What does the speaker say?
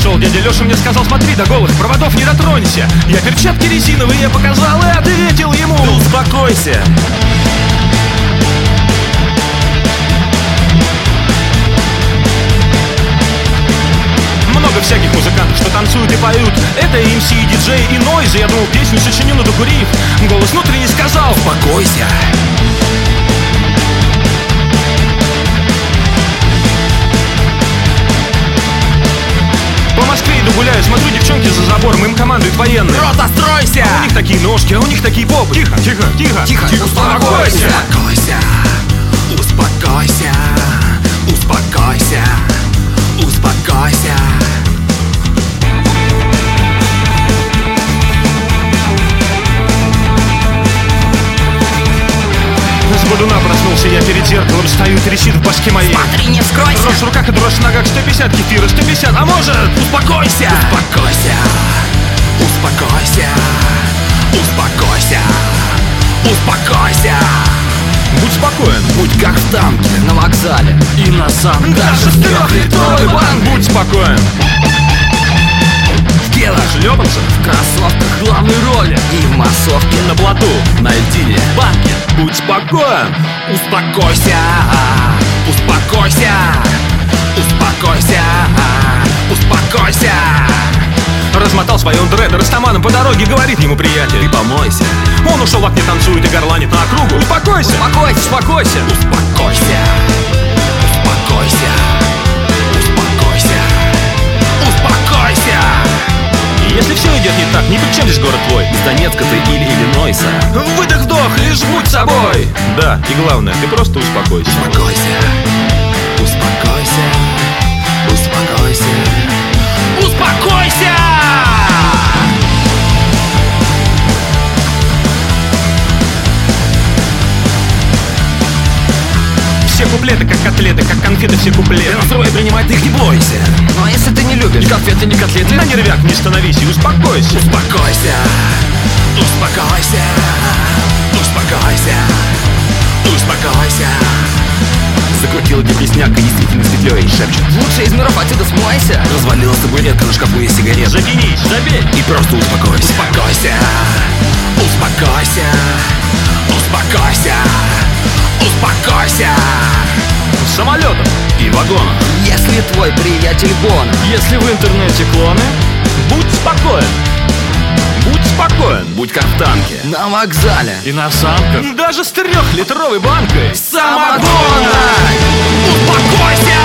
пришел дядя Леша, мне сказал: смотри, до голых проводов не дотронься. Я перчатки резиновые показал и ответил ему: ты успокойся. Много всяких музыкантов, что танцуют и поют. Это и МС, и диджей, и нойзы. Я думал, песню сочиню, но докурив, голос внутренний сказал: успокойся. По Москве иду гуляю, смотрю, девчонки за забором, им командуют военные. Рота, стройся! А у них такие ножки, а у них такие попы. Тихо, тихо, тихо, тихо, тихо, успокойся. Успокойся, успокойся, успокойся, успокойся. С бодуна проснулся я перед зеркалом, стою, трещит в башке моей. Смотри, не вскройся. Дрожь в руках и дрожь в ногах, 150 кефира, 150, а может... Успокойся! Успокойся! Успокойся! Успокойся! Успокойся! Будь спокоен, будь как в танке, на вокзале и на самом даже с 3-литровый банк. Будь спокоен. В гелах, шлепанцах, в кроссовках главной роли и в массовке на плоту, на льдине, банке. Будь спокоен. Успокойся! Успокойся! Успокойся! Успокойся! Размотал свой дреды растаманом по дороге, говорит ему приятель: ты помойся. Он ушел в окне, танцует и горланит на округу. Успокойся! Успокойся! Успокойся! Успокойся! Успокойся! Успокойся! Успокойся! И если все идет не так, ни при чем здесь город твой. Из Донецка ты или Иллинойса. Выдох-вдох, лишь будь собой. Да, и главное, ты просто успокойся. Успокойся! Успокойся! Успокойся! Успокойся! Все куплеты, как котлеты, как конфеты, все куплеты. Настрой принимай, ты их не бойся. Ну а если ты не любишь ни конфеты, ни котлеты, на нервях не становись и успокойся. Успокойся! Успокойся! Успокойся! Успокойся! Закрутила депресняк и действительно светлее шепчет: лучше из миров отсюда смойся. Развалилась табуретка, на шкафу есть сигарет. Затянись, забей и просто успокойся. Успокойся! Успокойся! Успокойся! Успокойся! Самолетом и вагоном. Если твой приятель Бон, если в интернете клоны, будь спокоен. Будь спокоен. Будь как в танке, на вокзале и на санках, даже с 3-литровой банкой самогона. Успокойся!